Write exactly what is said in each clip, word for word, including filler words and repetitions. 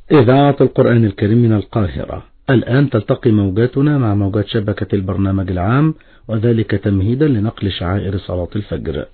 إذاعة القرآن الكريم من القاهرة. الآن تلتقي موجاتنا مع موجات شبكة البرنامج العام، وذلك تمهيدا لنقل شعائر صلاة الفجر.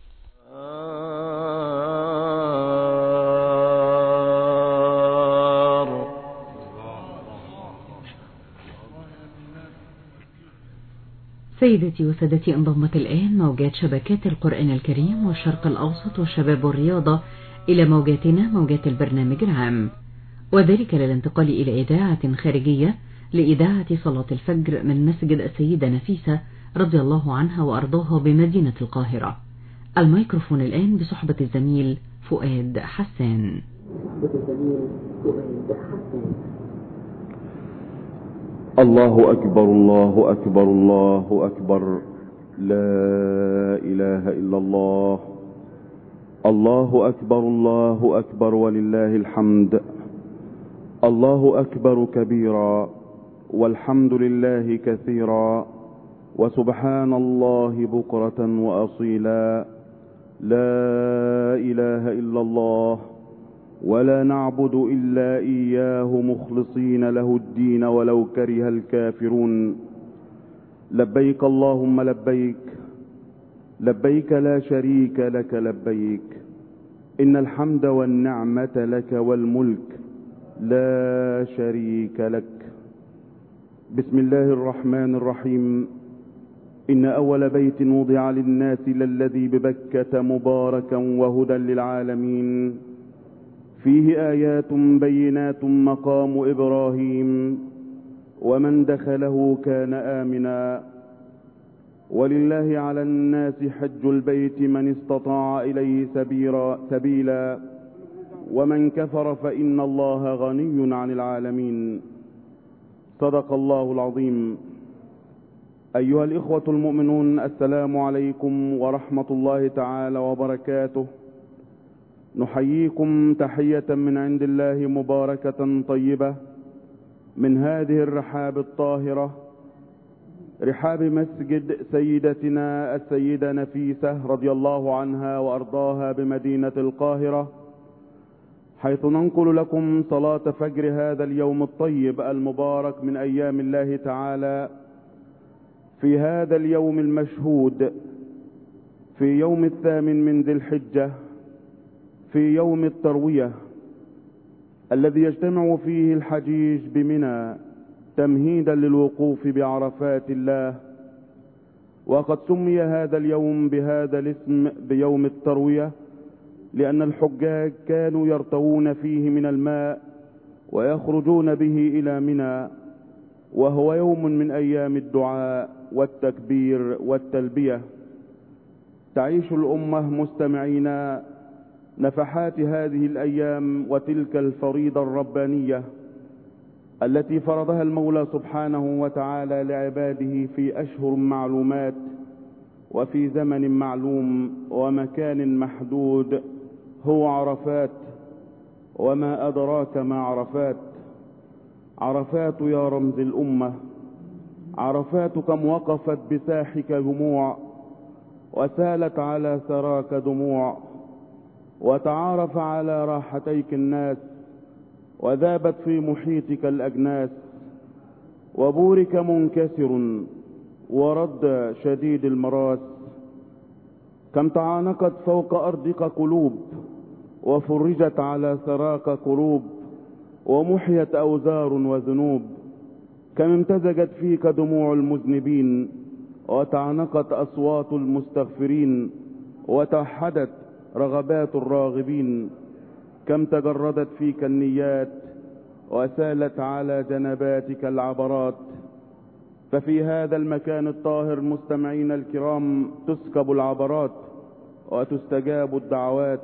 سيدتي وسادتي، انضمت الآن موجات شبكات القرآن الكريم والشرق الأوسط والشباب والرياضة إلى موجاتنا موجات البرنامج العام، وذلك للانتقال إلى إذاعة خارجية لإذاعة صلاة الفجر من مسجد السيدة نفيسة رضي الله عنها وأرضاها بمدينة القاهرة. الميكروفون الآن بصحبة الزميل فؤاد حسان. الله أكبر الله أكبر الله أكبر، لا إله إلا الله. الله أكبر الله أكبر ولله الحمد. الله أكبر كبيرا والحمد لله كثيرا، وسبحان الله بكرة وأصيلا. لا إله إلا الله، ولا نعبد إلا إياه مخلصين له الدين ولو كره الكافرون. لبيك اللهم لبيك، لبيك لا شريك لك لبيك، إن الحمد والنعمة لك والملك لا شريك لك. بسم الله الرحمن الرحيم. إن أول بيت وضع للناس للذي ببكة مباركا وهدى للعالمين، فيه آيات بينات مقام إبراهيم، ومن دخله كان آمنا. ولله على الناس حج البيت من استطاع إليه سبيلا، ومن كفر فإن الله غني عن العالمين. صدق الله العظيم. أيها الإخوة المؤمنون، السلام عليكم ورحمة الله تعالى وبركاته. نحييكم تحية من عند الله مباركة طيبة من هذه الرحاب الطاهرة، رحاب مسجد سيدتنا السيدة نفيسة رضي الله عنها وأرضاها بمدينة القاهرة، حيث ننقل لكم صلاة فجر هذا اليوم الطيب المبارك من أيام الله تعالى، في هذا اليوم المشهود، في يوم الثامن من ذي الحجة، في يوم التروية الذي يجتمع فيه الحجيج بمنى تمهيدا للوقوف بعرفات الله. وقد سمي هذا اليوم بهذا الاسم بيوم التروية لأن الحجاج كانوا يرتوون فيه من الماء ويخرجون به إلى منى، وهو يوم من أيام الدعاء والتكبير والتلبية. تعيش الأمة مستمعين نفحات هذه الأيام وتلك الفريضة الربانية التي فرضها المولى سبحانه وتعالى لعباده في أشهر معلومات وفي زمن معلوم ومكان محدود، هو عرفات. وما أدراك ما عرفات؟ عرفات يا رمز الأمة، عرفات كم وقفت بساحك دموع، وسالت على ثراك دموع، وتعارف على راحتيك الناس، وذابت في محيطك الأجناس، وبورك منكسر ورد شديد المراس. كم تعانقت فوق أرضك قلوب، وفرجت على ثراك كروب، ومحيت أوزار وذنوب. كم امتزجت فيك دموع المذنبين، وتعانقت أصوات المستغفرين، وتوحدت رغبات الراغبين. كم تجردت فيك النيات، وسالت على جنباتك العبرات. ففي هذا المكان الطاهر مستمعين الكرام تسكب العبرات وتستجاب الدعوات.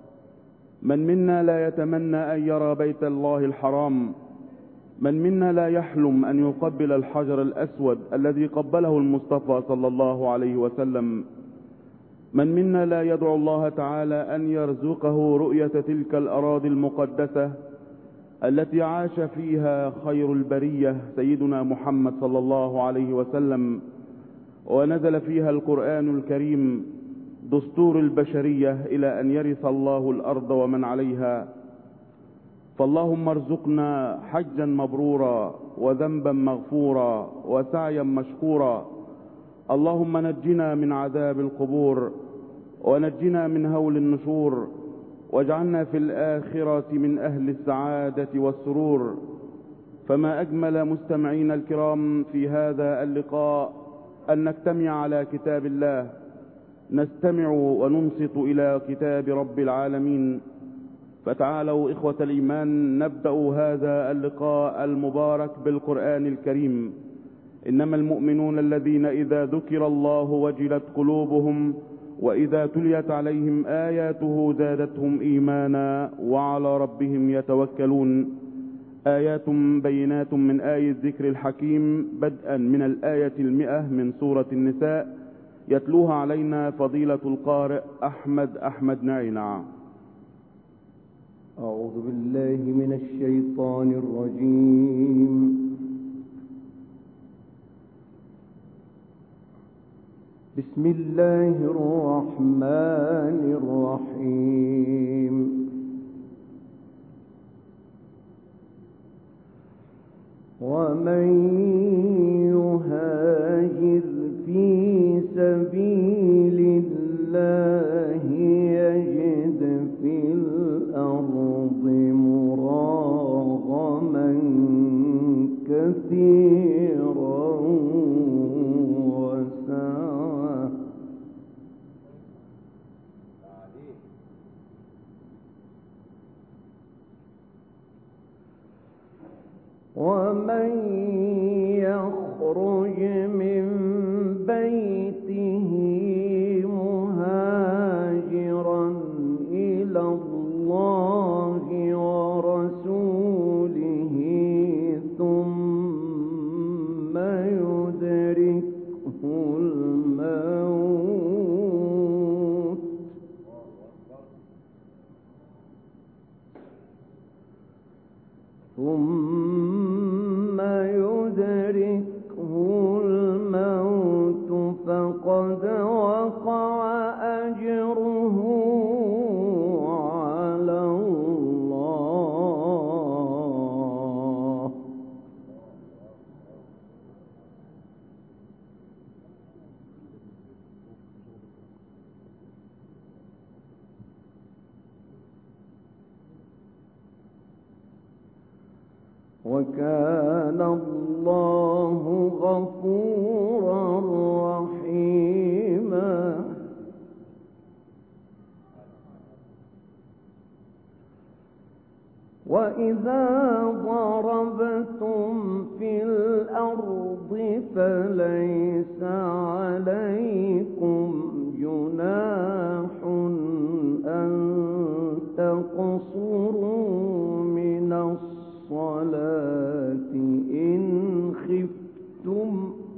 من منا لا يتمنى أن يرى بيت الله الحرام؟ من منا لا يحلم أن يقبل الحجر الأسود الذي قبله المصطفى صلى الله عليه وسلم؟ من منا لا يدعو الله تعالى أن يرزقه رؤية تلك الأراضي المقدسة التي عاش فيها خير البرية سيدنا محمد صلى الله عليه وسلم، ونزل فيها القرآن الكريم دستور البشرية إلى أن يرث الله الأرض ومن عليها. فاللهم ارزقنا حجا مبرورا وذنبا مغفورا وسعيا مشكورا. اللهم نجنا من عذاب القبور ونجنا من هول النشور، واجعلنا في الآخرة من أهل السعادة والسرور. فما أجمل مستمعين الكرام في هذا اللقاء أن نجتمع على كتاب الله، نستمع وننصت إلى كتاب رب العالمين. فتعالوا إخوة الإيمان نبدأ هذا اللقاء المبارك بالقرآن الكريم. إنما المؤمنون الذين إذا ذكر الله وجلت قلوبهم وإذا تليت عليهم آياته زادتهم إيمانا وعلى ربهم يتوكلون. آيات بينات من آية ذكر الحكيم بدءا من الآية المئة من سورة النساء، يتلوها علينا فضيلة القارئ أحمد أحمد نعينع. أعوذ بالله من الشيطان الرجيم. بسم الله الرحمن الرحيم. ومن يهاجر في سبيل الله يجد في الأرض مراغما كثيرا وسعة ومن يخرج من بيته مهاجرا إلى الله ورسوله ثم يدركه الموت ثم يدركه الموت فقد وقع أجره على الله. وكان الله غفورا رحيما. وإذا ضربتم في الأرض فليس عليكم جناح أن تقصروا من الصلاة إن خفتم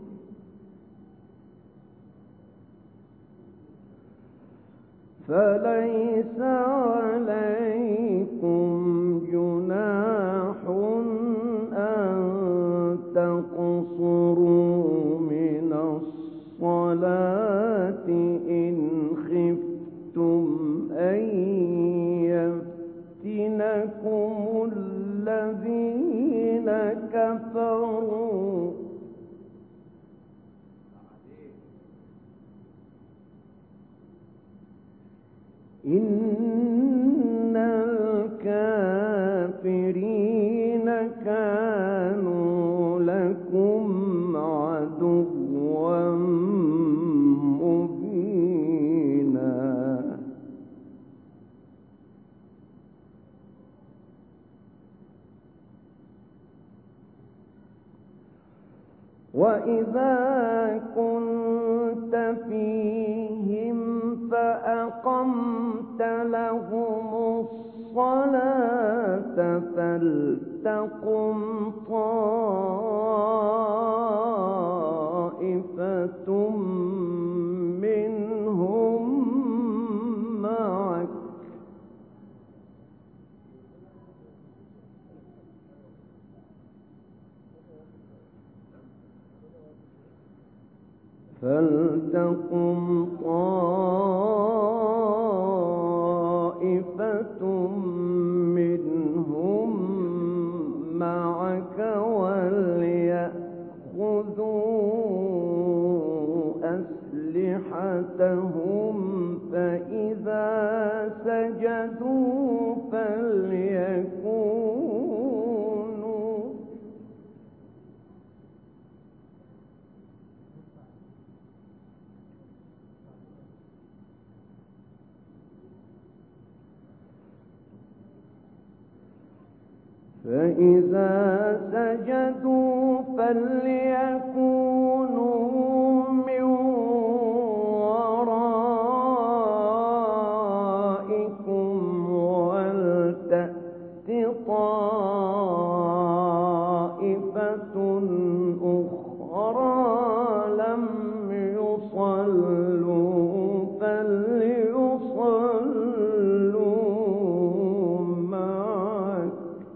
فليس عليكم جناح أن تقصروا من الصلاة إن خفتم أن يفتنكم الذين كفروا إن الكافرين كانوا لكم عدوا مبينا. وإذا كنت فيهم فأقمت لهم الصلاة فلتقم طائفة منهم معك فلتقم طائفة منهم فإذا سجدوا فليكونوا فإذا سجدوا فليكونوا من ورائكم ولتأت طائفة أخرى لم يصلوا فليصلوا معك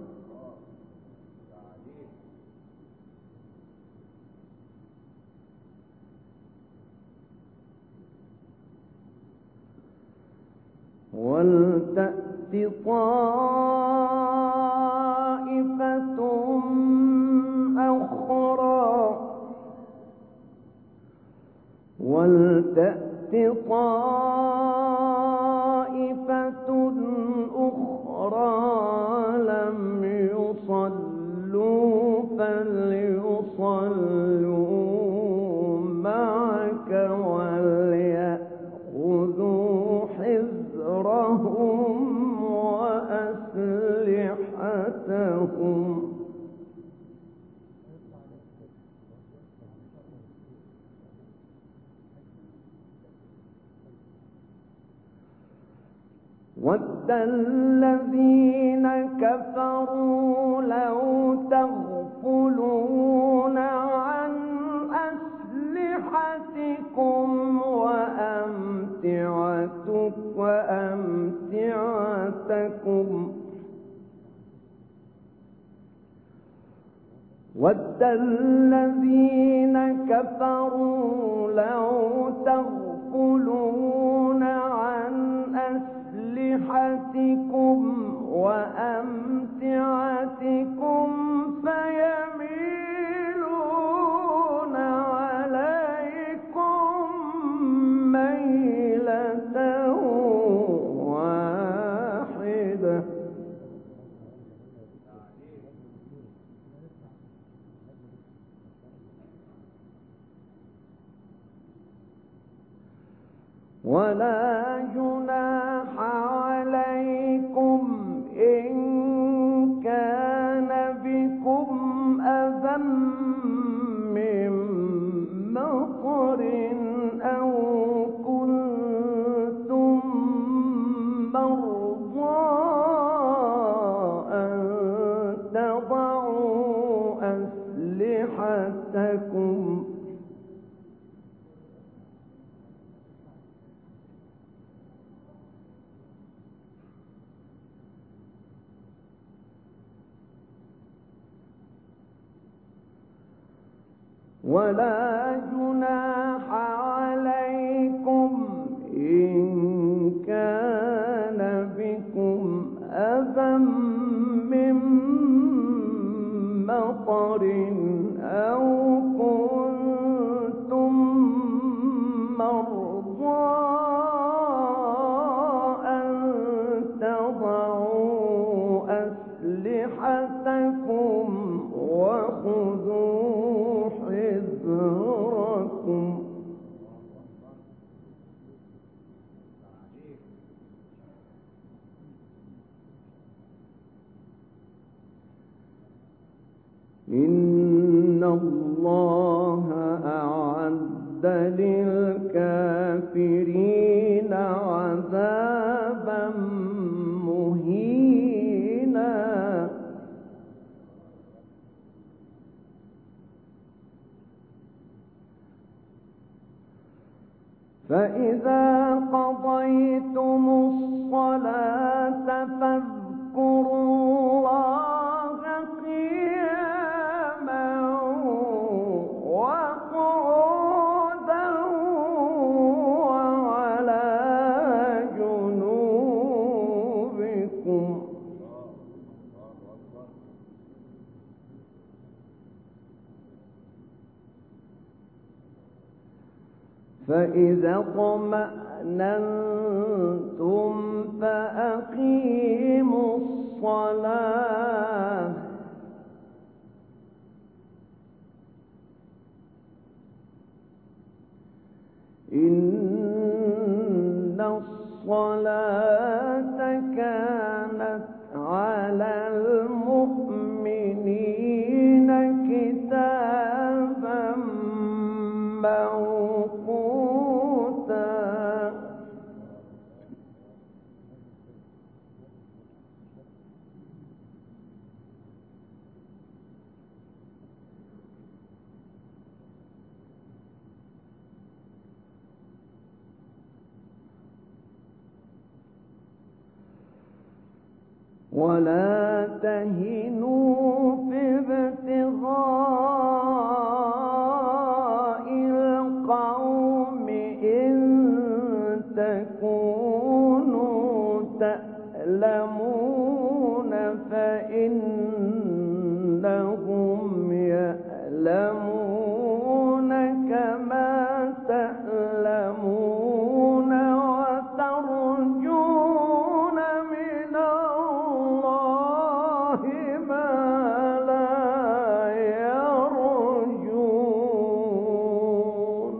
ولتأت طائفة أخرى ولتأت طائفة أخرى لم يصلوا فليصلوا معك وليأخذوا حذرهم وأسلحتهم وَدَّ الَّذِينَ كَفَرُوا لَوْ تَغْفُلُونَ عَنْ أَسْلِحَتِكُمْ وَأَمْتِعَتِكُمْ وَدَّ الَّذِينَ كَفَرُوا لَوْ تَغْفُلُونَ عَنْ أسلحتكم وأمتعتكم فيميلون عليكم ميلة واحدة ولا جناح عليكم إن كان بكم أذى من مطر أو كنتم مرضى أن تضعوا أسلحتكم ولا جناح عليكم إن كان بكم أذى من مطر أو كنتم مرضى أن تضعوا أسلحتكم وخذوا حذركم إن الله أعد للكافرين عذابا مهينا فإذا قضيتم الصلاة فاذكروا الله قياما وقعودا وعلى جنوبكم فإذا اطمأننتم فأقيموا الصلاة إن الصلاة كانت على المؤمنين كتابا موقوتا ولا تهنوا في ابتغاء القوم إن تكونوا تألمون فإنهم يألمون كما تألمون وترجون من الله ما لا يرجون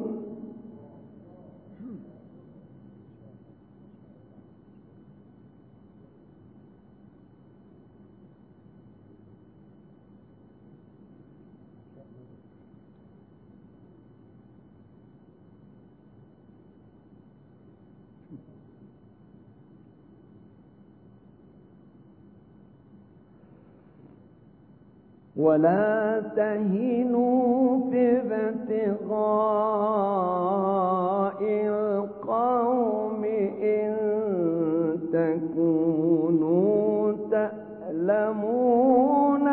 ولا تهنوا في ابتغاء القوم إن تكونوا تألمون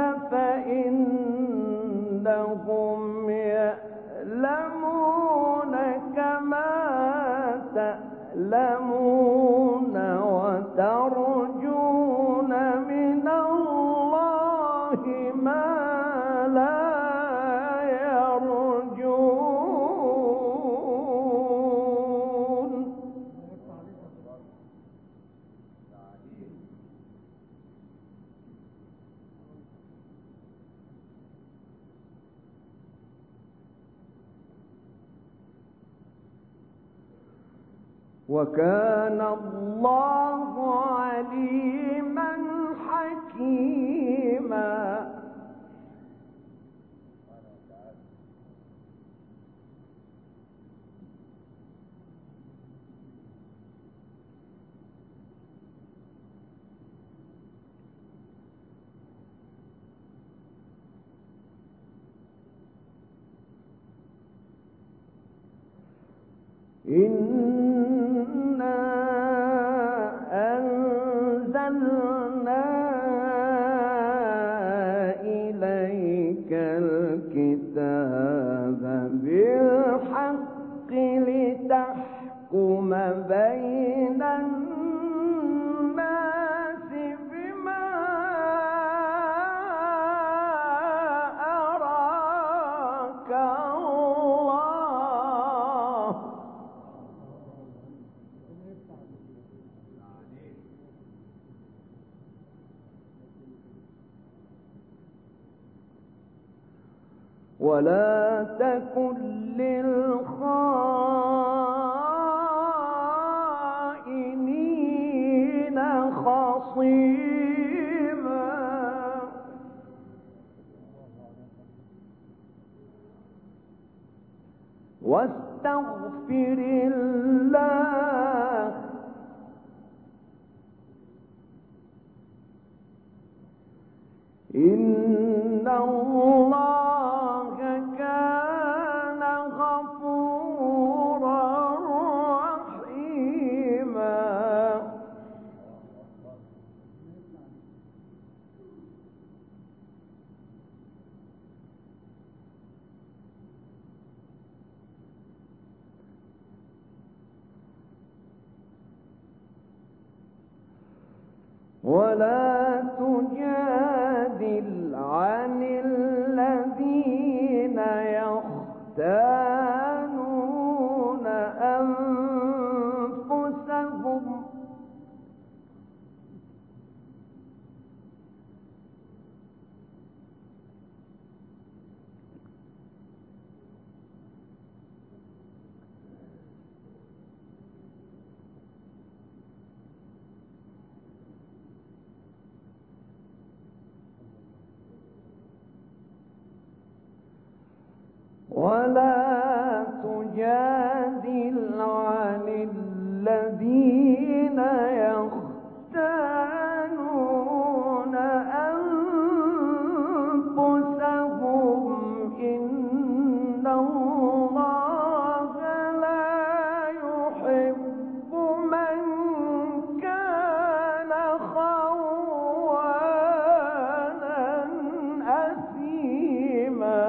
فإنهم يألمون كما تألمون وترجون من الله ما لا يرجون وكان الله عليما حكيما إنا أنزلنا إليك الكتاب بالحق لتحكم بين الناس بما أراك الله ولا تكن للخائنين خصيما واستغفر الله إن الله كان غفورا رحيما ولا تجادل عن الذين يختانون ولا تجادل عن الذين يختانون أنفسهم إن الله لا يحب من كان خوانا أثيما.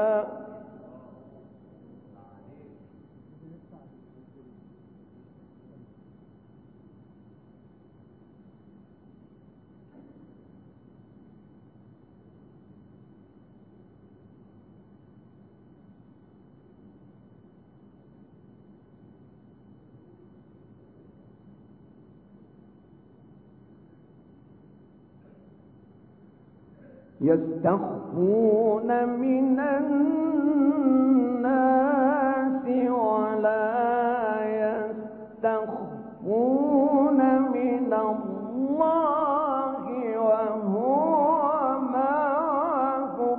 يستخفون من الناس ولا يستخفون من الله وهو معهم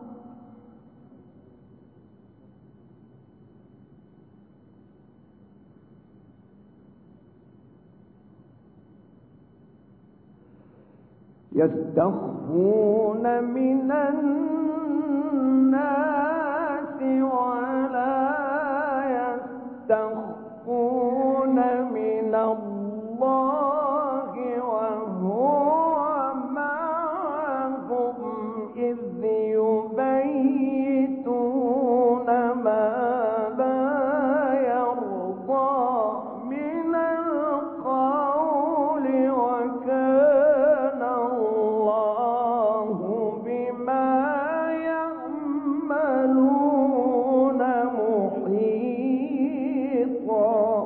يستخفون من الناس ولا يستخفون من الله وهو معهم إذ يبيتون ما لا يرضى من القول وكان الله بما يعملون محيطا.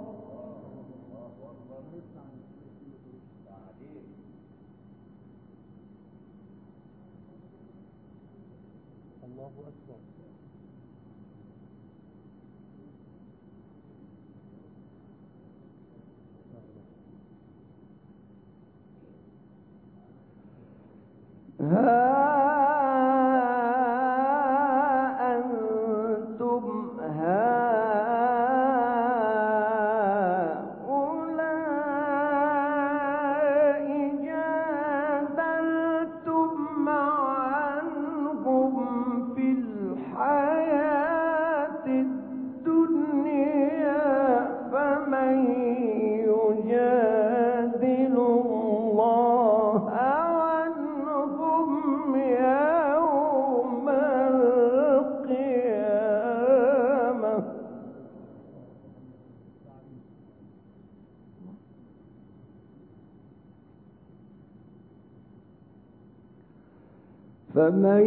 الله أكبر. ها أنتم هؤلاء جادلتم عنهم في الحياة الدنيا فمن يجادل الله عنهم يوم القيامة. فمن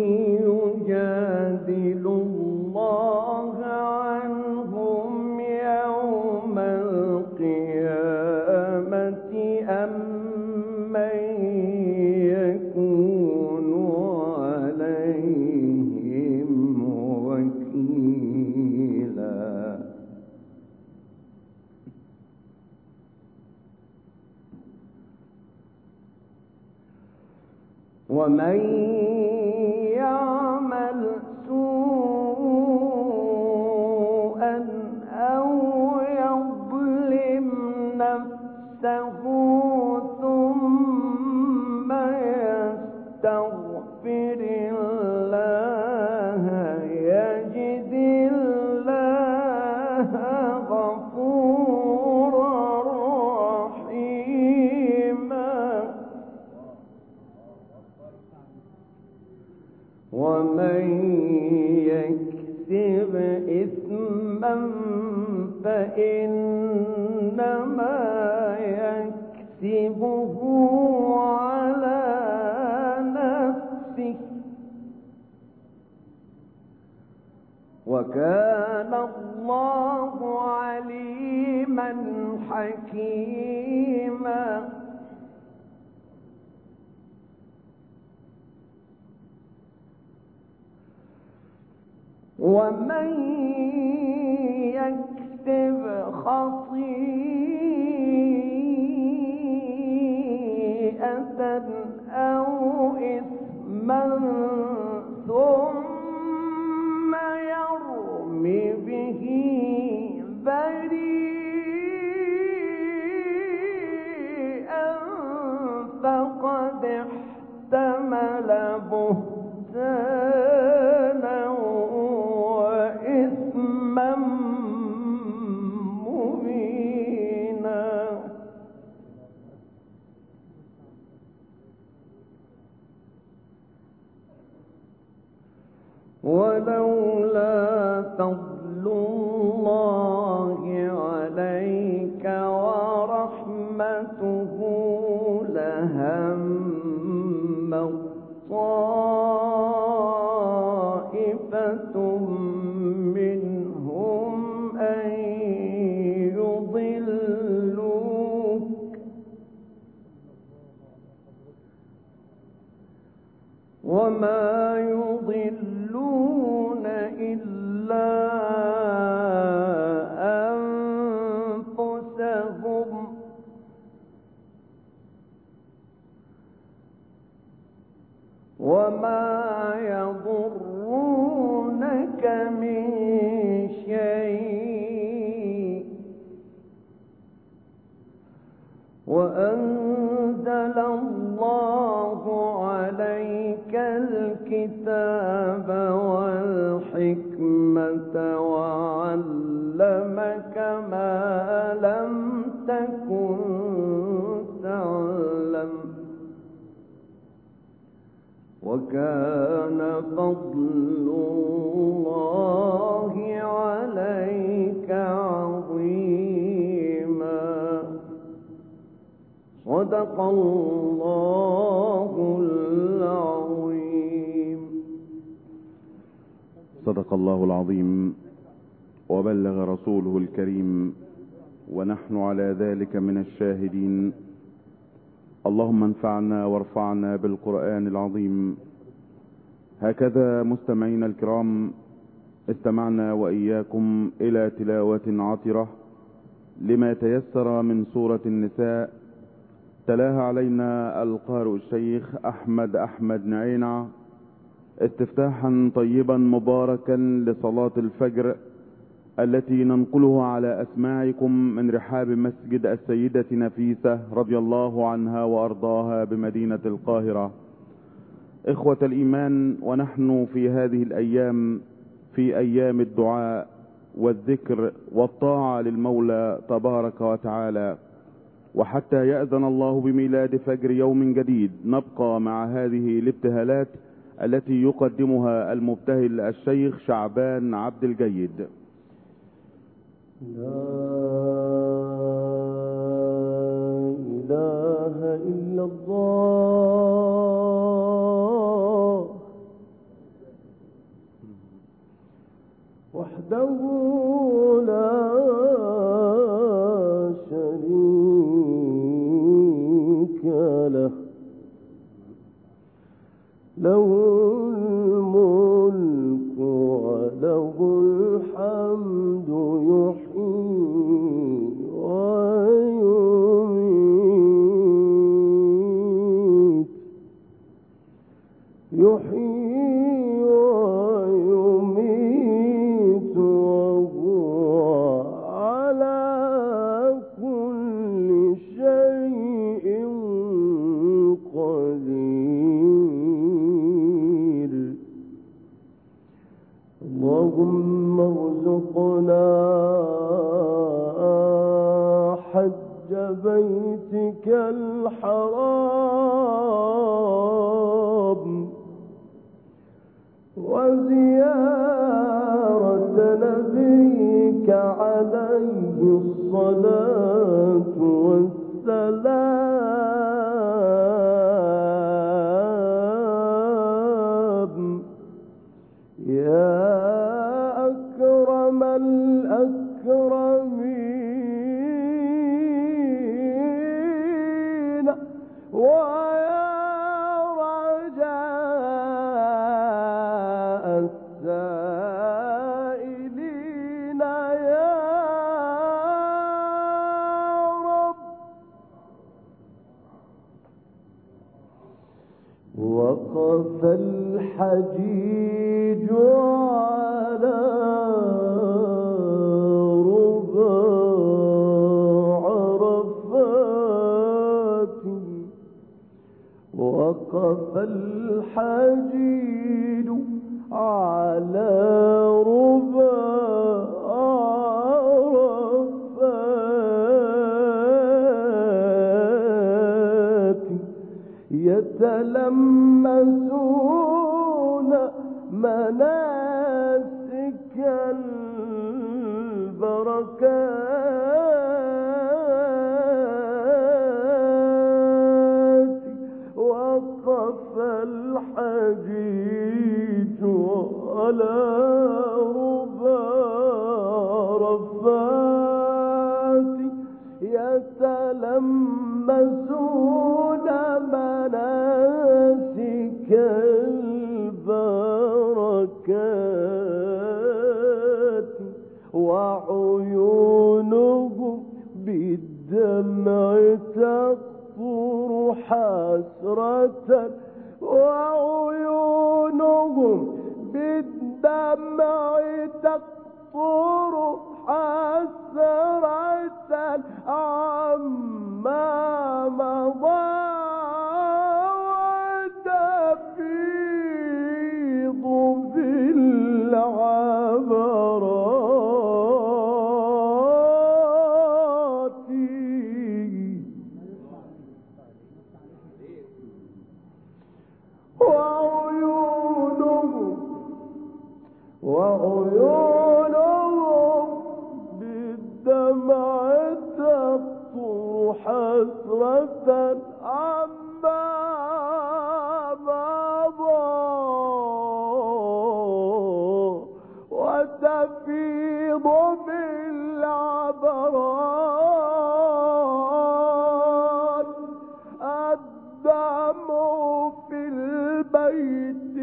يجادل الله عنهم يوم القيامة أم من يكون عليهم وكيلا. ومن يعمل سوءا أو يظلم نفسه ثم يستغفر الله يجد الله غفورا رحيما. ومن يكسب إثما فإنما يكسبه على نفسه وكان الله عليما حكيما. ومن يكسب خطيئة أو إثما ثم يرى بهتانا وإثما مبينا ولولا فضل الله عليك ورحمته لهم طائفة منهم أن يضلوك وما يضلون إلا أنفسهم وما يضرونك من شيء وأنزل الله عليك الكتاب والحكمة وعلمك ما لم تكن تعلم وكان فضل الله عليك عظيما صدق الله العظيم. صدق الله العظيم وبلغ رسوله الكريم ونحن على ذلك من الشاهدين. اللهم انفعنا وارفعنا بالقرآن العظيم. هكذا مستمعينا الكرام استمعنا وإياكم إلى تلاوة عطرة لما تيسر من سورة النساء، تلاها علينا القارئ الشيخ أحمد أحمد نعينع استفتاحا طيبا مباركا لصلاة الفجر التي ننقله على أسماعكم من رحاب مسجد السيدة نفيسة رضي الله عنها وأرضاها بمدينة القاهرة. إخوة الإيمان، ونحن في هذه الأيام في أيام الدعاء والذكر والطاعة للمولى تبارك وتعالى، وحتى يأذن الله بميلاد فجر يوم جديد نبقى مع هذه الابتهالات التي يقدمها المبتهل الشيخ شعبان عبد الجيد. لا إله إلا الله وحده لا شريك له له الملك وله الحمد يحيي ويميت يحيي ويميت وهو على كل شيء قدير. اللهم ارزقنا حج بيتك الحرام وزيارة نبيك عليه الصلاة والسلام يا أكرم الأكرمين ويا رجاء السائلين يا رب. وقف الحجيج على رباع عرفات وقف وقف الحجيج على ربا عرفات يتلمسون مناسك البركات وقف الحجيج على ربا عرفات يتلمسون مناسك البركات وعيونهم بالدمع تقطر حسرة وعيونهم بالدمع تقطر حسرة عما مضى وتفيض بالعبرات وعيونهم وعيونهم بالدمع تقطر حسرة عما مضى وتفيض بالعبرات الدمع في البيت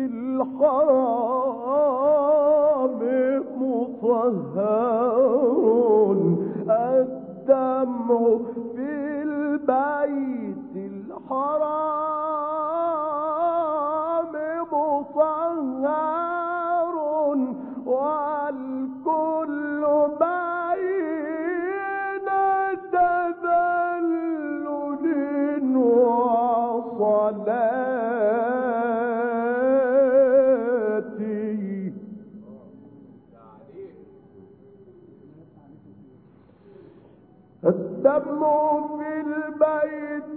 الحرام مطهر الدمع في البيت الحرام مطهر والكل بين تذلل وصلاة الدمع في البيت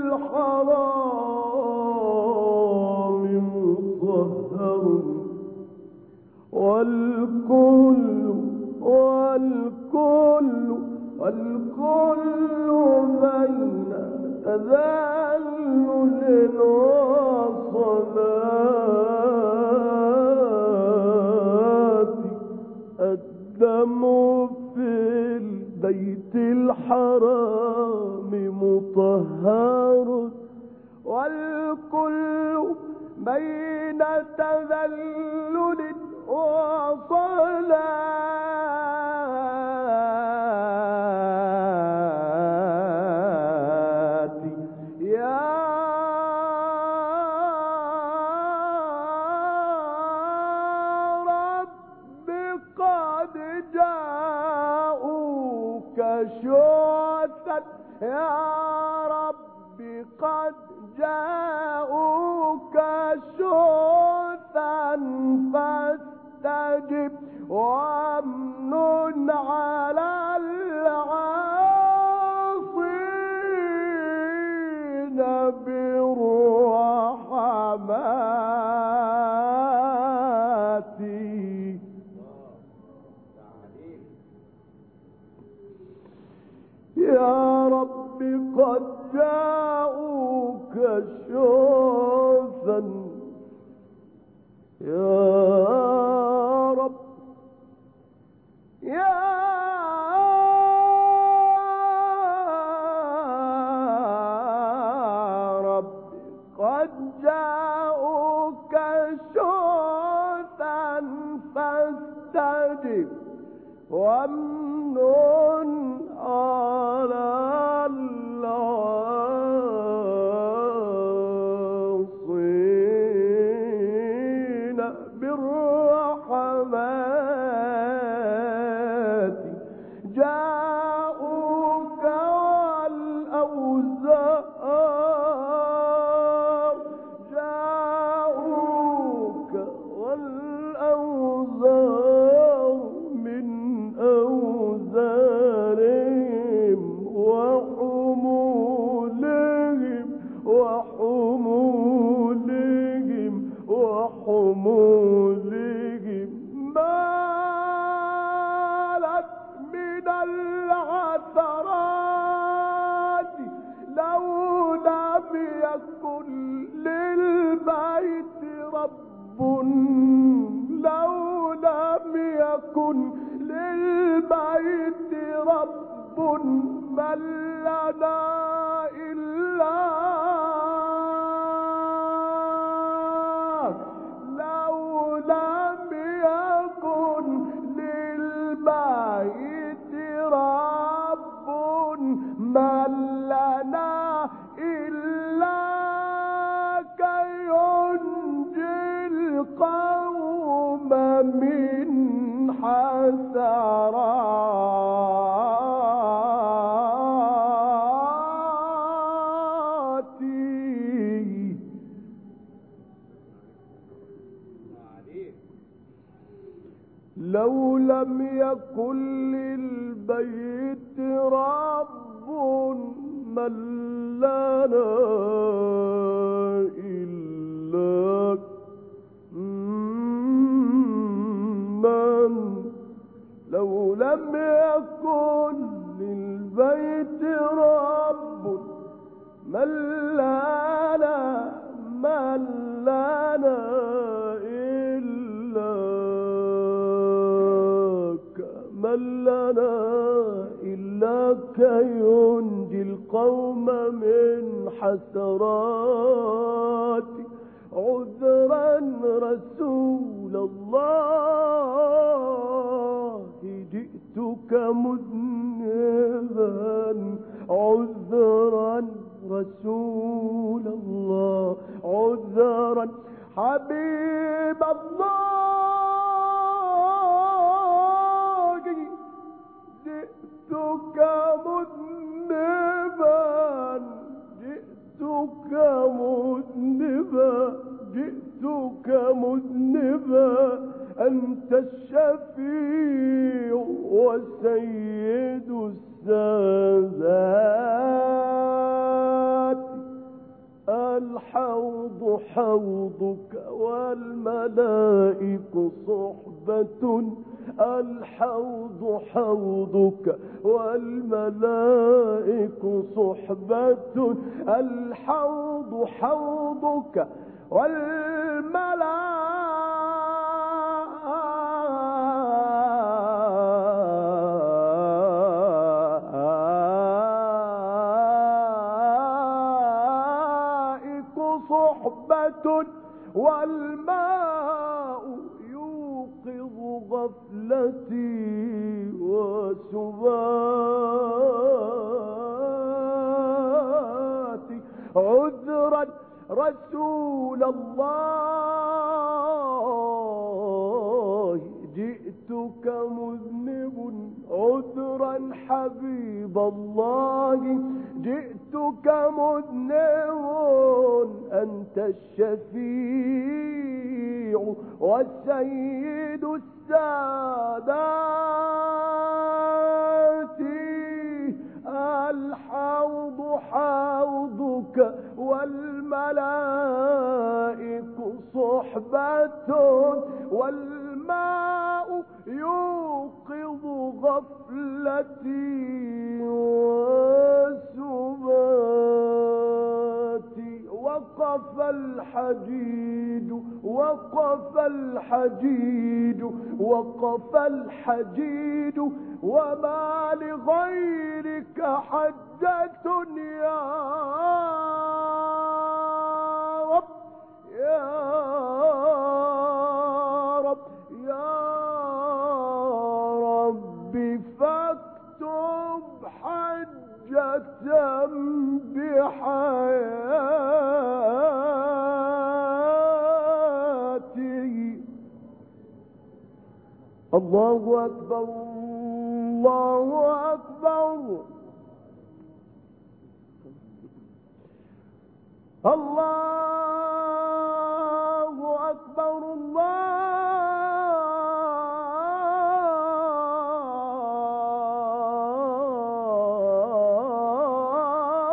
الحرام مطهر والكل والكل والكل بين تذلل وصلاة الدمع في البيت الحرام مطهر والكل بين تذلل وصلاة يا رب قد جاءوك شوثا يا رب قد جاءوك شوثا فاستجب وامنن على العاصين بالرحمات يا رب قد جاءوك شوثا يا رب يا رب قد جاءوك شوثا فاستجب وامنن على العاصين بالرحمات جاءوك والأوزار حمولهم مالت من العثرات لو لم يكن للبيت رب لو لم يكن للبيت رب من لنا إلا لو لم يكن للبيت رب من لنا إلا كي ينجي القوم من حسراته لو لم يكن للبيت رب من لنا إلا من لو لم يكن للبيت رب من لنا من لنا إلا من لنا إلا كي ينجي القوم من حسرات عذرا رسول الله جئتك مذنبا عذرا رسول الله عذرا حبيب الله جئتك مذنبا جئتك مذنبا جئتك مذنبا أنت الشفيع وسيد السادات الحوض حوضك والملائك صحبة الحوض حوضك والملائك صحبة الحوض حوضك والملائك صحبة والماء يوقظ غفلتي وسباتي عذرا رسول الله جئتك مذنب عذرا حبيب الله جئتك مذنب أنت الشفيع والسيد السادات الحوض حوضك والملائك صحبة والماء يوقظ غفلتي وسباتي وقف الحجيج وقف الحجيج وقف الحجيج وما لغيرك حجة يا رب يا رب يا رب فاكتب حجة بحياتي الله أكبر الله أكبر الله أكبر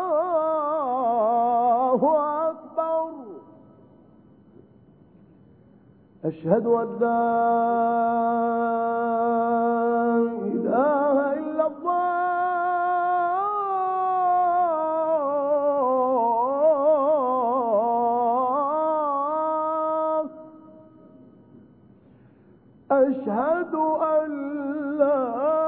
الله أكبر أشهد أن لا إله إلا الله أشهد أن لا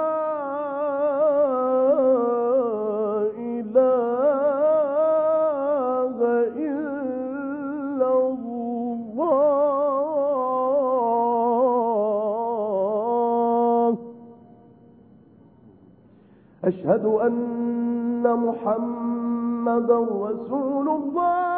إله إلا الله أشهد أن محمدا رسول الله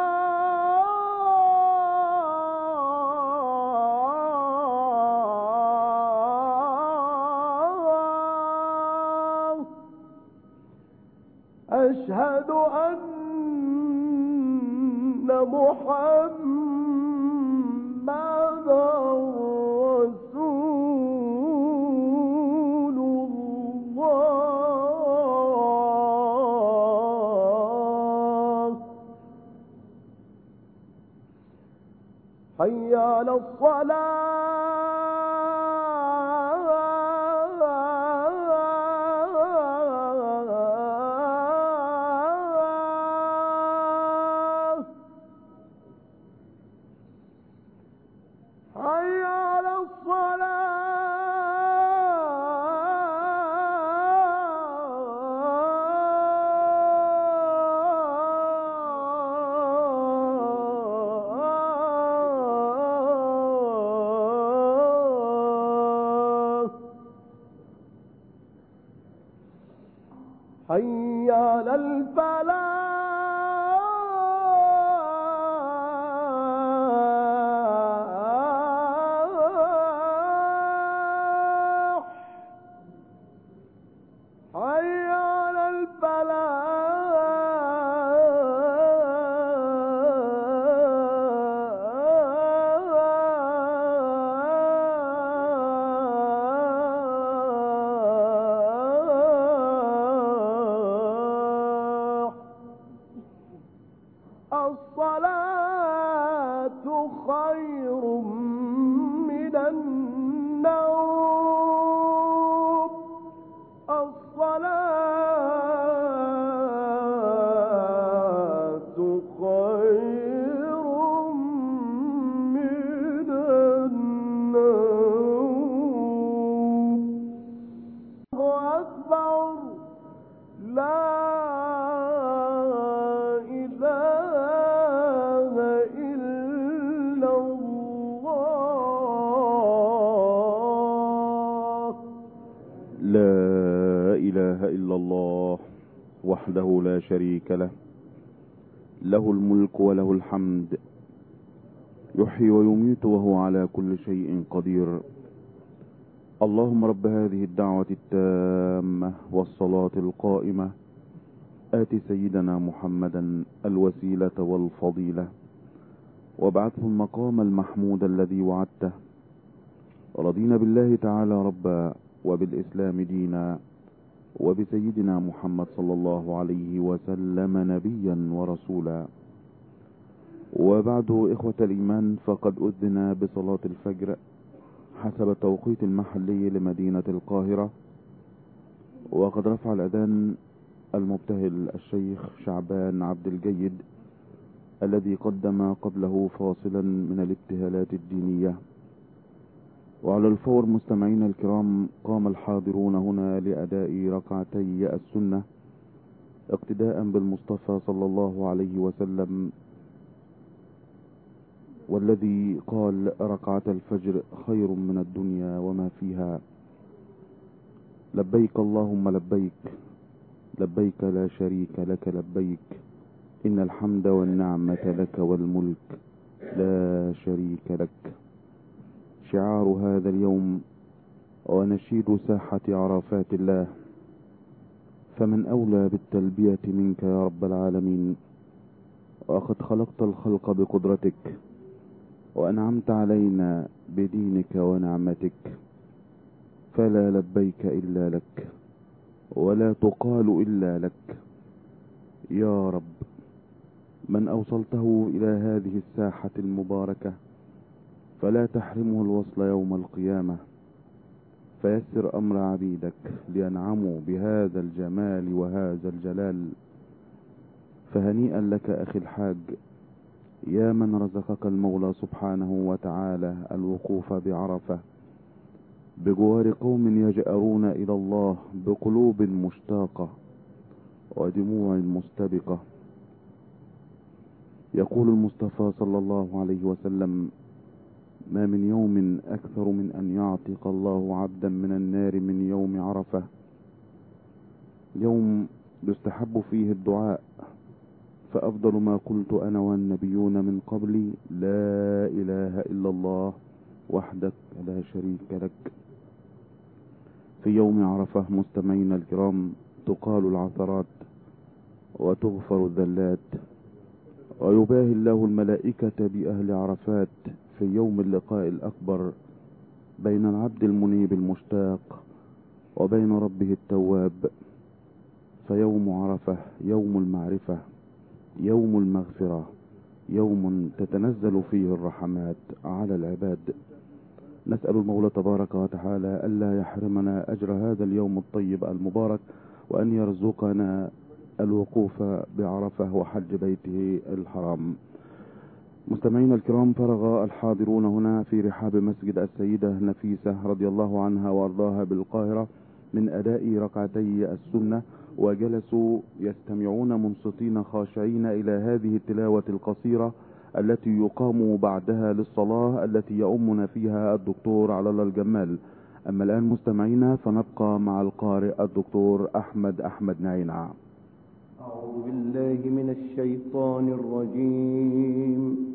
أشهد أن محمدا رسول الله حي على الصلاة حي على الصلاة حي على الفلاح حي على الفلاح الصلاة خير من النوم الصلاة خير من النوم الله أكبر لا إله إلا الله لا إله إلا الله وحده لا شريك له له الملك وله الحمد يحيي ويميت وهو على كل شيء قدير اللهم رب هذه الدعوة التامة والصلاة القائمة آت سيدنا محمدا الوسيلة والفضيلة وابعثه المقام المحمود الذي وعدته رضينا بالله تعالى ربا وبالإسلام دينا وبسيدنا محمد صلى الله عليه وسلم نبيا ورسولا وبعد إخوة الإيمان فقد أذن بصلاة الفجر حسب التوقيت المحلي لمدينة القاهرة وقد رفع الأذان المبتهل الشيخ شعبان عبد الجيد الذي قدم قبله فاصلا من الابتهالات الدينية وعلى الفور مستمعين الكرام قام الحاضرون هنا لأداء ركعتي السنة اقتداء بالمصطفى صلى الله عليه وسلم والذي قال ركعة الفجر خير من الدنيا وما فيها لبيك اللهم لبيك لبيك لا شريك لك لبيك إن الحمد والنعمة لك والملك لا شريك لك شعار هذا اليوم ونشيد ساحة عرفات الله فمن أولى بالتلبية منك يا رب العالمين وقد خلقت الخلق بقدرتك وأنعمت علينا بدينك ونعمتك فلا لبيك إلا لك ولا تقال إلا لك يا رب من أوصلته إلى هذه الساحة المباركة فلا تحرمه الوصل يوم القيامة، فيسر أمر عبيدك لينعموا بهذا الجمال وهذا الجلال. فهنيئا لك أخي الحاج يا من رزقك المولى سبحانه وتعالى الوقوف بعرفة بجوار قوم يجأرون إلى الله بقلوب مشتاقة ودموع مستبقة. يقول المصطفى صلى الله عليه وسلم: ما من يوم أكثر من أن يعتق الله عبدا من النار من يوم عرفة، يوم يستحب فيه الدعاء، فأفضل ما قلت أنا والنبيون من قبلي: لا إله إلا الله وحدك لا شريك لك. في يوم عرفة مستمعين الكرام تقال العثرات وتغفر الذلات، ويباهي الله الملائكة بأهل عرفات في يوم اللقاء الأكبر بين العبد المنيب المشتاق وبين ربه التواب. فيوم عرفة يوم المعرفة، يوم المغفرة، يوم تتنزل فيه الرحمات على العباد. نسأل المولى تبارك وتعالى ألا يحرمنا أجر هذا اليوم الطيب المبارك، وأن يرزقنا الوقوف بعرفة وحج بيته الحرام. مستمعين الكرام، فرغ الحاضرون هنا في رحاب مسجد السيدة نفيسة رضي الله عنها وارضاها بالقاهرة من أداء ركعتي السنة، وجلسوا يستمعون منصتين خاشعين إلى هذه التلاوة القصيرة التي يقام بعدها للصلاة التي يؤمنا فيها الدكتور على الله الجمال. أما الآن مستمعينا فنبقى مع القارئ الدكتور أحمد أحمد نعينع. أعوذ بالله من الشيطان الرجيم.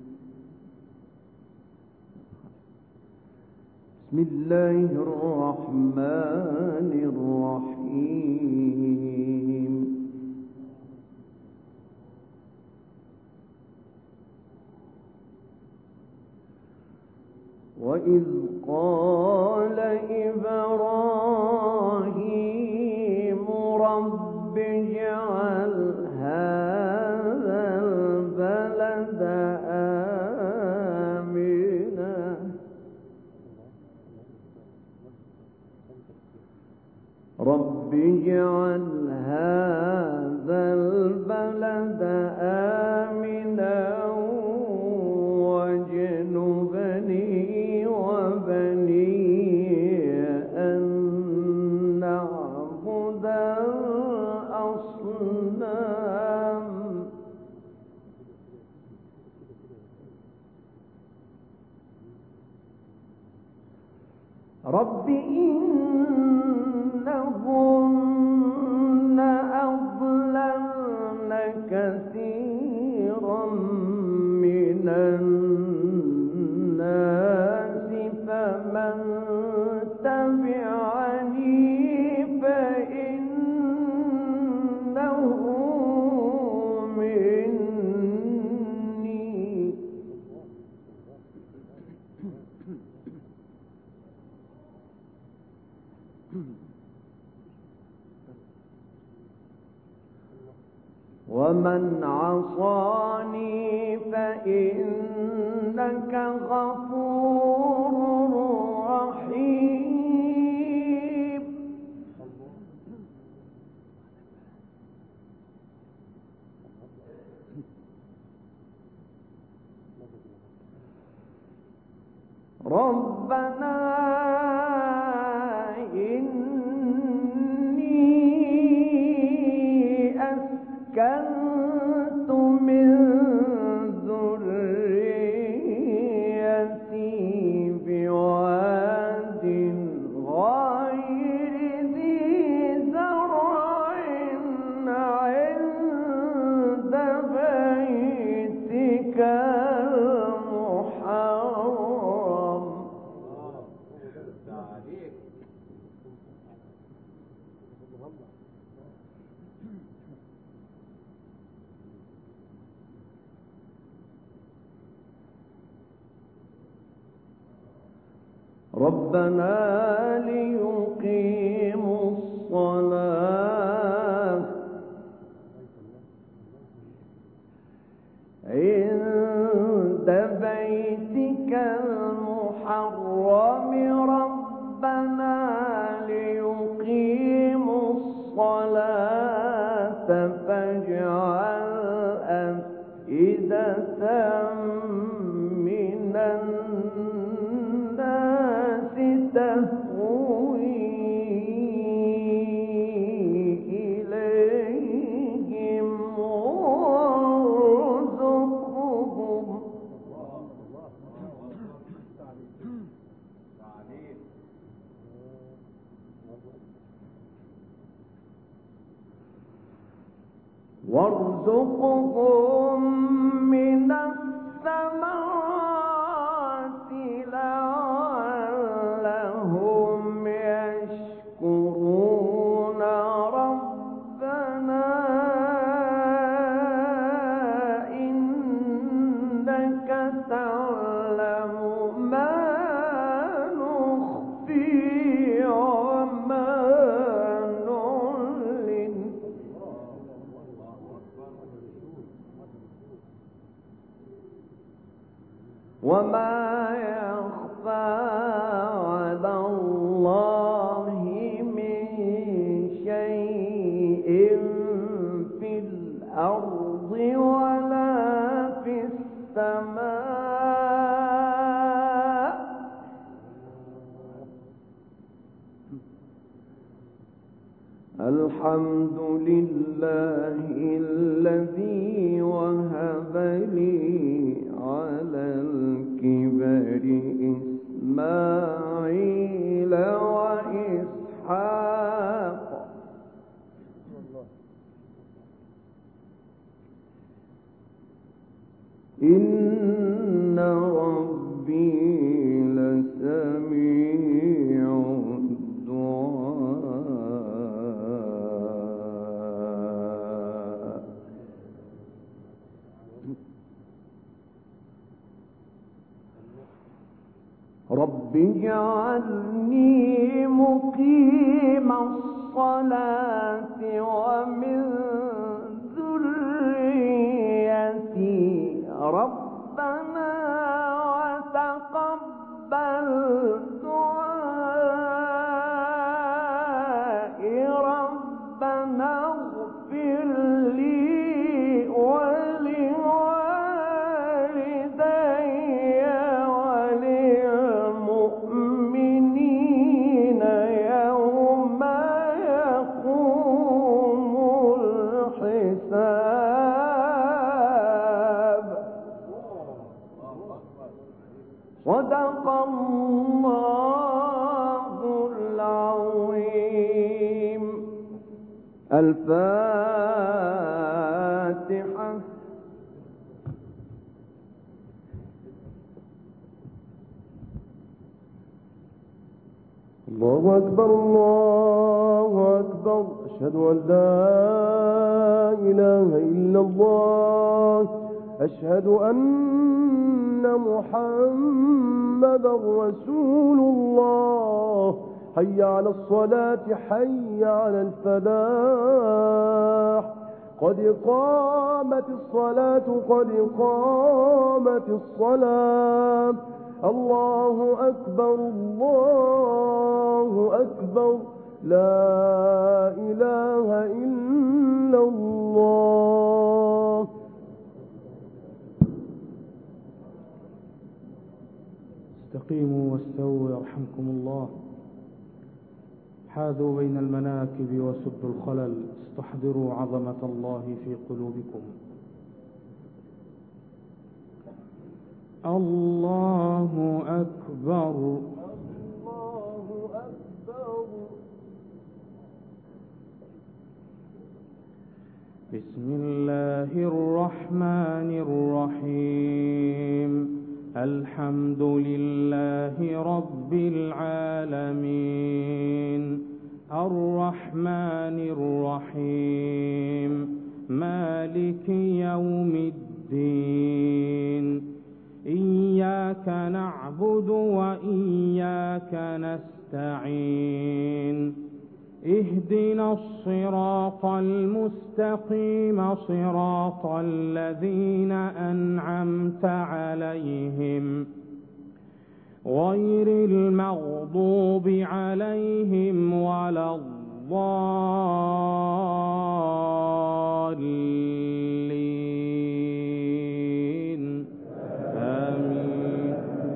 بسم الله الرحمن الرحيم. وإذ قال إبراهيم رب اجعل هذا البلد آمنا رب اجعل هذا البلد آمنا واجنبني وبني أن نعبد الأصنام رب إنهن أضللن كثيرا من الناس فمن تبعني فإنه مني ومن عصاني فإنك غفور رحيم ربنا كنت من ذريتي بواد غير ذي زرع عند بيتك المحرم ربنا ليقيموا الصلاة عند بيتك المحرم ربنا ليقيموا الصلاة فاجعل أفئدة من الناس تهوي إليهم وارزقهم وارزقهم من الثمرات لعلهم يشكرون ربنا إنك تعلم ما نخفي وما نعلن وما يخفى على الله من شيء في الأرض ولا في السماء الحمد لله الذي وهب لي على الكبر إسماعيل وإسحاق إن ربي لسميع الدعاء رب اجعلني مقيم الصلاة ومن ذريتي ربنا وتقبل دعائي ربنا اغفر لي ولوالدي وللمؤمنين يوم يقوم الحساب صدق الله العظيم. الفاتحة. الله أكبر الله أكبر أشهد أن لا إله إلا الله أشهد أن محمدا رسول الله حي على الصلاة حي على الفلاح قد قامت الصلاة قد قامت الصلاة الله أكبر الله أكبر لا إله إلا الله. استقيموا واستووا يرحمكم الله. حاذوا بين المناكب وسدوا الخلل استحضروا عظمة الله في قلوبكم. الله أكبر الله أكبر. بسم الله الرحمن الرحيم الحمد لله رب العالمين الرحمن الرحيم مالك يوم الدين إياك نعبد وإياك نستعين اهدنا الصراط المستقيم صراط الذين أنعمت عليهم غير المغضوب عليهم ولا الضالين آمين.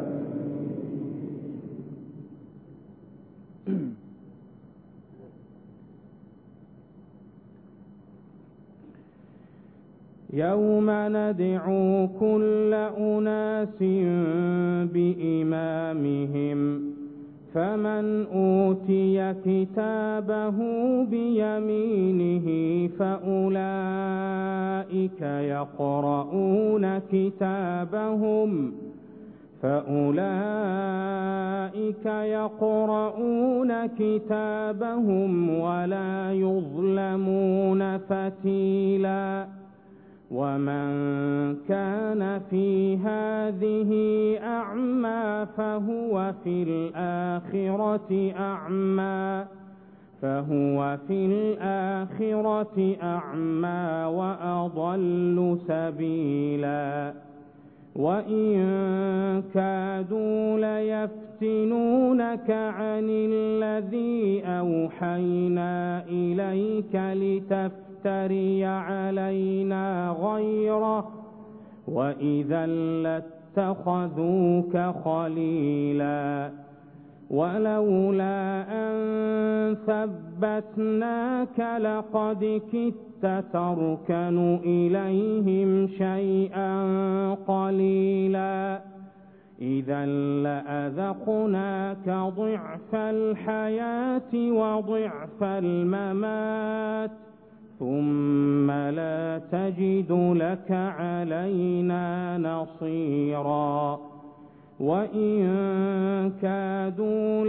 يوم ندعو كل أناس بإمامهم فمن أوتي كتابه بيمينه فأولئك يقرؤون كتابهم فأولئك يقرؤون كتابهم ولا يظلمون فتيلا. ومن كان في هذه أعمى فهو في الآخرة أعمى فهو في الآخرة أعمى وأضل سبيلا. وإن كادوا ليفتنونك عن الذي أوحينا إليك لتفتن تفتري علينا غيره وإذا لاتخذوك خليلا. ولولا أن ثبتناك لقد كدت تركن إليهم شيئا قليلا. إذا لأذقناك ضعف الحياة وضعف الممات ثم لا تجد لك علينا نصيرا. وإن كادوا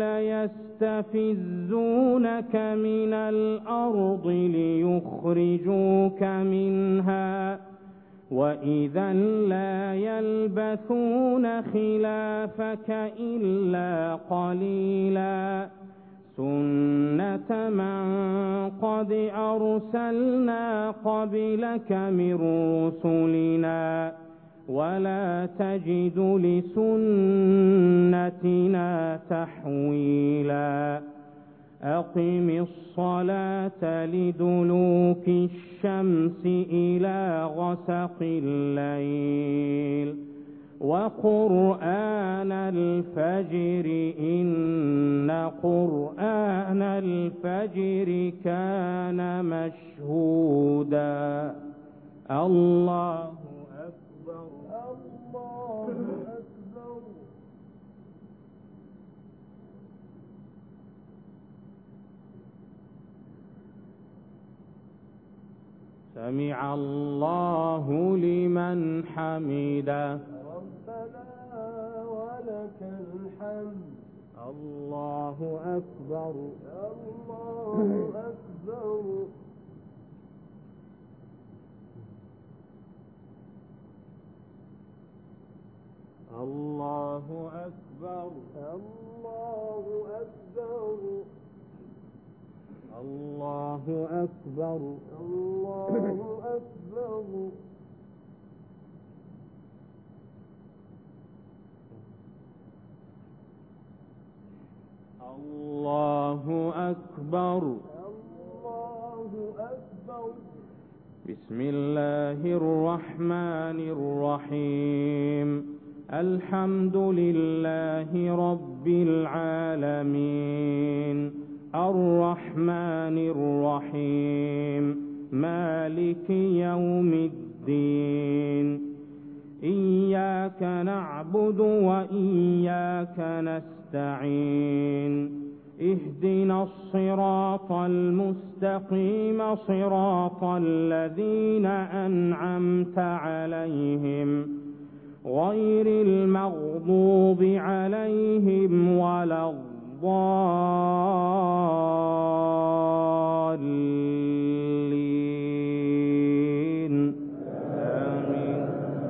ليستفزونك من الأرض ليخرجوك منها وإذا لا يلبثون خلافك إلا قليلا. سنة من قد أرسلنا قبلك من رسلنا ولا تجد لسنتنا تحويلا. أقم الصلاة لدلوك الشمس إلى غسق الليل وقرآن الفجر إن قرآن الفجر كان مشهودا. الله أكبر الله أكبر. سمع الله لمن حمده ولك الحمد. الله أكبر الله أكبر. الله أكبر الله أكبر. الله أكبر الله أكبر. الله أكبر. الله أكبر. بسم الله الرحمن الرحيم. الحمد لله رب العالمين الرحمن الرحيم مالك يوم الدين. إياك نعبد وإياك نستعين. اهدنا الصراط المستقيم صراط الذين أنعمت عليهم غير المغضوب عليهم ولا الضالين آمين.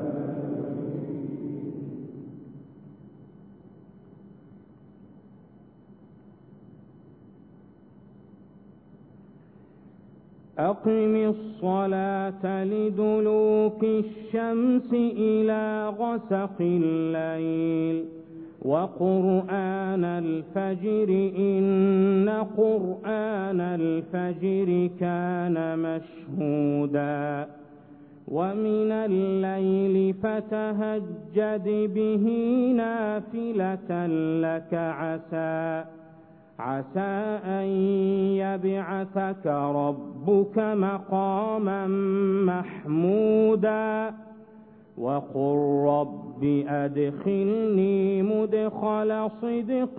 أقم الصلاة لدلوك الشمس إلى غسق الليل وقرآن الفجر إن قرآن الفجر كان مشهودا ومن الليل فتهجد به نافلة لك عسى عسى أن يبعثك ربك مقاما محمودا وقل رب أدخلني مدخل صدق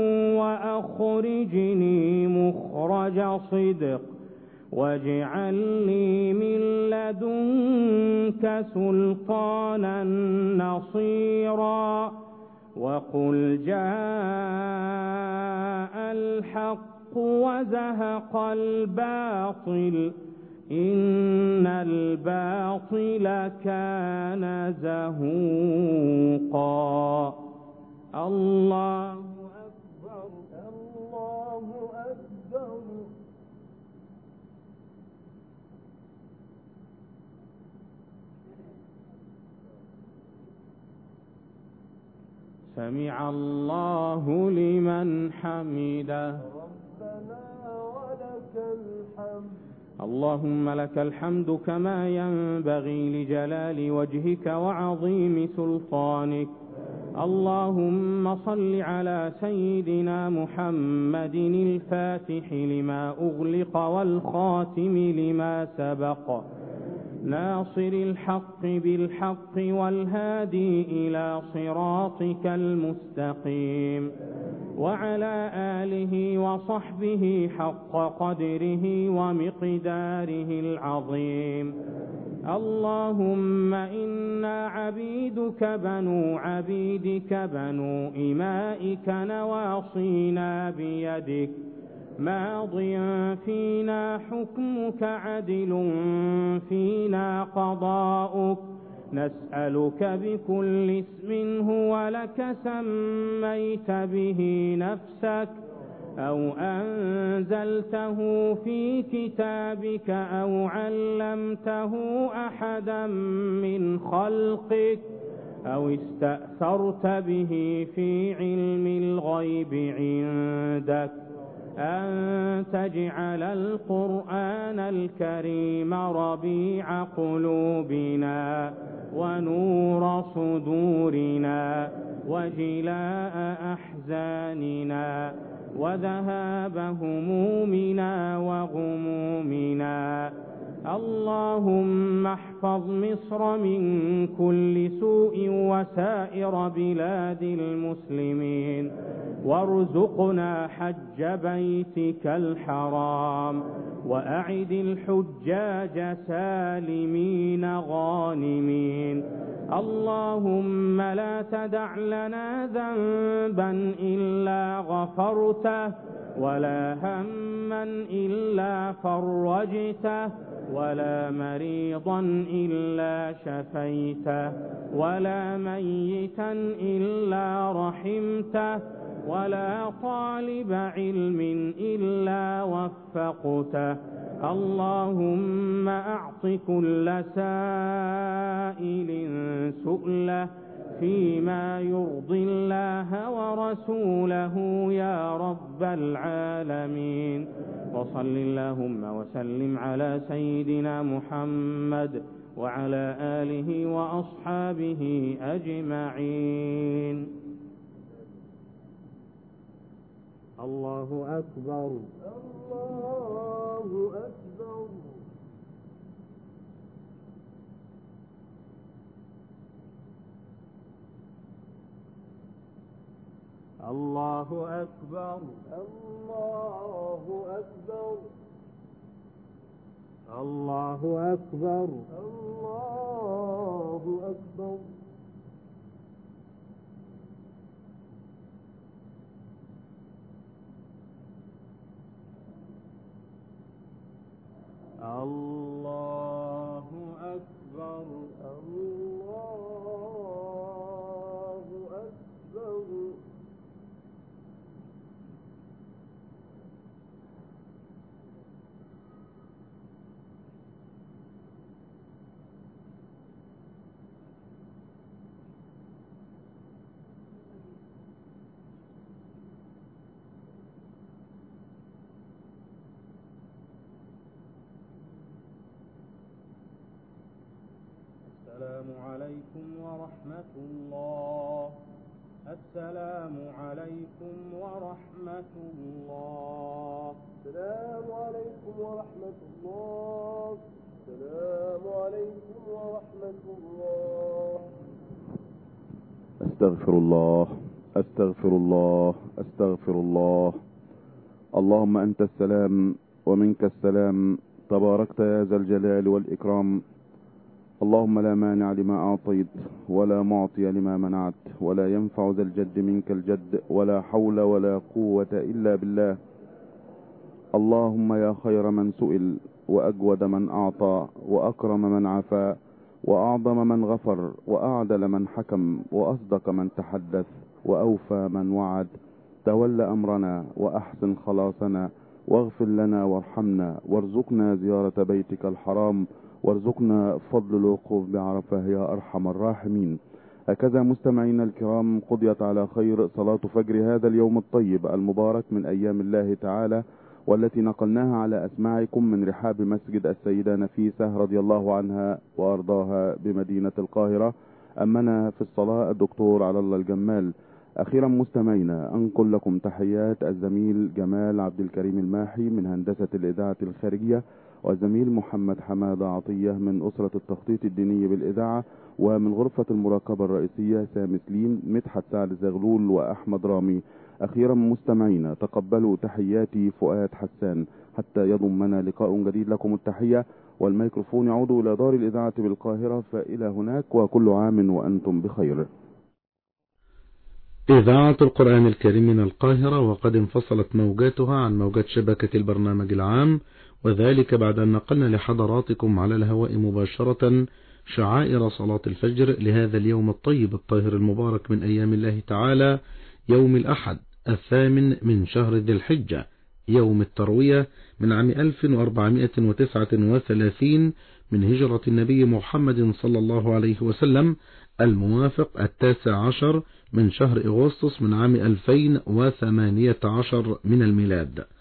وأخرجني مخرج صدق واجعل لي من لدنك سلطانا نصيرا وقل جاء الحق وزهق الباطل إن الباطل كان زهوقا. الله أكبر الله أكبر. سمع الله لمن حمده. ربنا ولك الحمد. اللهم لك الحمد كما ينبغي لجلال وجهك وعظيم سلطانك. اللهم صل على سيدنا محمد الفاتح لما أغلق والخاتم لما سبق ناصر الحق بالحق والهادي إلى صراطك المستقيم وعلى آله وصحبه حق قدره ومقداره العظيم. اللهم إنا عبيدك بنو عبيدك بنو إمائك نواصينا بيدك ماض فينا حكمك عدل فينا قضاؤك نسألك بكل اسم هو لك سميت به نفسك أو أنزلته في كتابك أو علمته أحدا من خلقك أو استأثرت به في علم الغيب عندك أن تجعل القرآن الكريم ربيع قلوبنا ونور صدورنا وجلاء أحزاننا وذهاب همومنا وغمومنا. اللهم احفظ مصر من كل سوء وسائر بلاد المسلمين وارزقنا حج بيتك الحرام وأعد الحجاج سالمين غانمين. اللهم لا تدع لنا ذنبا إلا غفرته ولا هما إلا فرجته ولا مريضا إلا شفيته ولا ميتا إلا رحمته ولا طالب علم إلا وفقته. اللهم أعط كل سائل سؤله فيما يرضي الله ورسوله يا رب العالمين. وصل اللهم وسلم على سيدنا محمد وعلى آله وأصحابه أجمعين. الله أكبر. الله أكبر. الله أكبر. الله أكبر. الله أكبر. الله أكبر. الله أكبر. الله أكبر. عليكم ورحمة الله. السلام عليكم ورحمة الله. السلام عليكم ورحمة الله. السلام عليكم ورحمة الله. أستغفر الله أستغفر الله أستغفر الله. اللهم أنت السلام ومنك السلام، تباركت يا ذا الجلال والإكرام. اللهم لا مانع لما أعطيت ولا معطي لما منعت ولا ينفع ذا الجد منك الجد، ولا حول ولا قوة إلا بالله. اللهم يا خير من سئل وأجود من أعطى وأكرم من عفا وأعظم من غفر وأعدل من حكم وأصدق من تحدث وأوفى من وعد، تول أمرنا وأحسن خلاصنا واغفر لنا وارحمنا وارزقنا زيارة بيتك الحرام وارزقنا فضل الوقوف بعرفة يا أرحم الراحمين. هكذا مستمعينا الكرام قضيت على خير صلاة فجر هذا اليوم الطيب المبارك من أيام الله تعالى، والتي نقلناها على أسماعكم من رحاب مسجد السيدة نفيسة رضي الله عنها وأرضاها بمدينة القاهرة. أمنا في الصلاة الدكتور على الله الجمال. أخيرا مستمعينا أنقل لكم تحيات الزميل جمال عبد الكريم الماحي من هندسة الإذاعة الخارجية، والزميل محمد حمادة عطية من أسرة التخطيط الديني بالإذاعة، ومن غرفة المراقبة الرئيسية سامي سليم، مدحت سعد زغلول وأحمد رامي. أخيرا مستمعينا تقبلوا تحياتي فؤاد حسان حتى يضمنا لقاء جديد. لكم التحية والميكروفون يعود إلى دار الإذاعة بالقاهرة، فإلى هناك وكل عام وأنتم بخير. إذاعة القرآن الكريم من القاهرة، وقد انفصلت موجاتها عن موجات شبكة البرنامج العام، وذلك بعد أن نقلنا لحضراتكم على الهواء مباشرة شعائر صلاة الفجر لهذا اليوم الطيب الطاهر المبارك من أيام الله تعالى، يوم الأحد الثامن من شهر ذي الحجة، يوم التروية من عام ألف وأربعمائة وتسعة وثلاثين من هجرة النبي محمد صلى الله عليه وسلم، الموافق التاسع عشر من شهر أغسطس من عام ألفين وثمانية عشر من الميلاد.